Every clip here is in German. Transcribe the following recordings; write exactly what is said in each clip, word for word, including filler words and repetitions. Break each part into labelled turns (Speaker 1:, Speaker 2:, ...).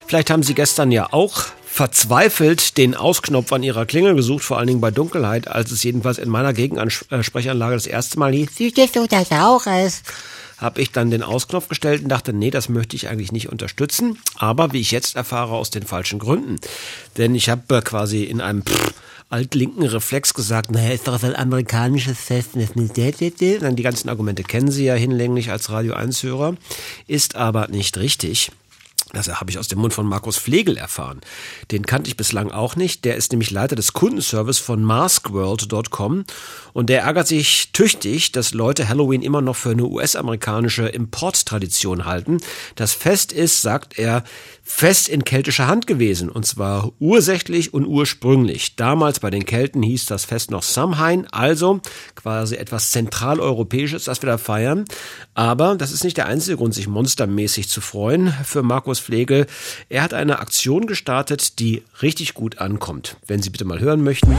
Speaker 1: Vielleicht haben Sie gestern ja auch verzweifelt den Ausknopf an Ihrer Klingel gesucht, vor allen Dingen bei Dunkelheit, als es jedenfalls in meiner Gegensprechanlage das erste Mal hieß, Süßes oder Saures, habe ich dann den Ausknopf gestellt und dachte, nee, das möchte ich eigentlich nicht unterstützen. Aber wie ich jetzt erfahre, aus den falschen Gründen. Denn ich habe quasi in einem Pff, altlinken Reflex gesagt, naja, ist doch ein amerikanisches Festnetz. Dann die ganzen Argumente kennen Sie ja hinlänglich als Radio eins Hörer. Ist aber nicht richtig. Das habe ich aus dem Mund von Markus Flegel erfahren. Den kannte ich bislang auch nicht. Der ist nämlich Leiter des Kundenservice von maskworld Punkt com und der ärgert sich tüchtig, dass Leute Halloween immer noch für eine U S-amerikanische Importtradition halten. Das Fest ist, sagt er, fest in keltischer Hand gewesen und zwar ursächlich und ursprünglich. Damals bei den Kelten hieß das Fest noch Samhain, also quasi etwas Zentraleuropäisches, das wir da feiern. Aber das ist nicht der einzige Grund, sich monstermäßig zu freuen für Markus Flegel. Er hat eine Aktion gestartet, die richtig gut ankommt. Wenn Sie bitte mal hören möchten.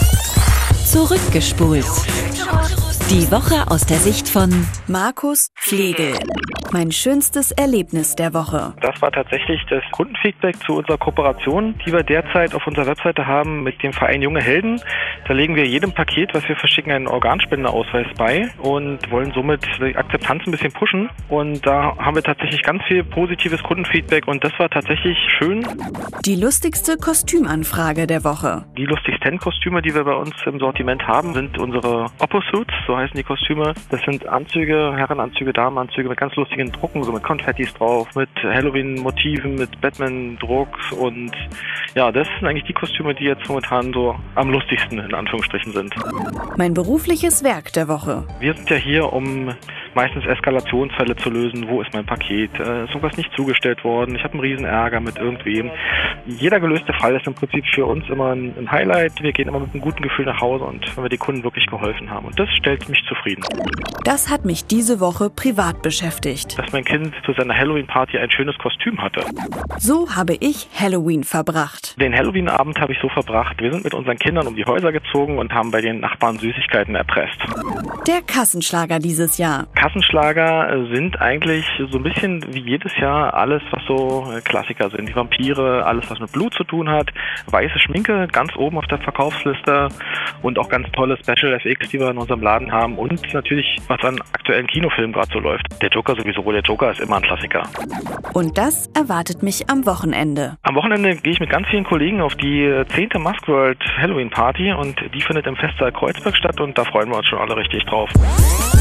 Speaker 2: Zurückgespult. Die Woche aus der Sicht von Markus Flegel. Mein schönstes Erlebnis der Woche.
Speaker 3: Das war tatsächlich das Kundenfeedback zu unserer Kooperation, die wir derzeit auf unserer Webseite haben mit dem Verein Junge Helden. Da legen wir jedem Paket, was wir verschicken, einen Organspendeausweis bei und wollen somit die Akzeptanz ein bisschen pushen. Und da haben wir tatsächlich ganz viel positives Kundenfeedback und das war tatsächlich schön.
Speaker 2: Die lustigste Kostümanfrage der Woche.
Speaker 3: Die lustigsten Kostüme, die wir bei uns im Sortiment haben, sind unsere Oppo-Suits, so heißen die Kostüme. Das sind Anzüge, Herrenanzüge, Damenanzüge mit ganz lustigen Drucken, so mit Konfettis drauf, mit Halloween-Motiven, mit Batman-Drucks und ja, das sind eigentlich die Kostüme, die jetzt momentan so am lustigsten in Anführungsstrichen sind.
Speaker 2: Mein berufliches Werk der Woche.
Speaker 3: Wir sind ja hier, um meistens Eskalationsfälle zu lösen. Wo ist mein Paket? Äh, ist irgendwas nicht zugestellt worden? Ich habe einen riesen Ärger mit irgendwem. Jeder gelöste Fall ist im Prinzip für uns immer ein, ein Highlight. Wir gehen immer mit einem guten Gefühl nach Hause und wenn wir die Kunden wirklich geholfen haben. Und das stellt mich zufrieden.
Speaker 2: Das hat mich diese Woche privat beschäftigt.
Speaker 3: Dass mein Kind zu seiner Halloween-Party ein schönes Kostüm hatte.
Speaker 2: So habe ich Halloween verbracht.
Speaker 3: Den Halloween-Abend habe ich so verbracht. Wir sind mit unseren Kindern um die Häuser gezogen und haben bei den Nachbarn Süßigkeiten erpresst.
Speaker 2: Der Kassenschlager dieses Jahr.
Speaker 3: Kassenschlager sind eigentlich so ein bisschen wie jedes Jahr alles, was so Klassiker sind. Die Vampire, alles, was mit Blut zu tun hat. Weiße Schminke ganz oben auf der Verkaufsliste und auch ganz tolle Special F X, die wir in unserem Laden haben. Und natürlich, was an aktuellen Kinofilmen gerade so läuft. Der Joker sowieso, der Joker ist immer ein Klassiker.
Speaker 2: Und das erwartet mich am Wochenende.
Speaker 3: Am Wochenende gehe ich mit ganz vielen Kollegen auf die zehnte Maskworld Halloween Party und die findet im Festsaal Kreuzberg statt und da freuen wir uns schon alle richtig drauf.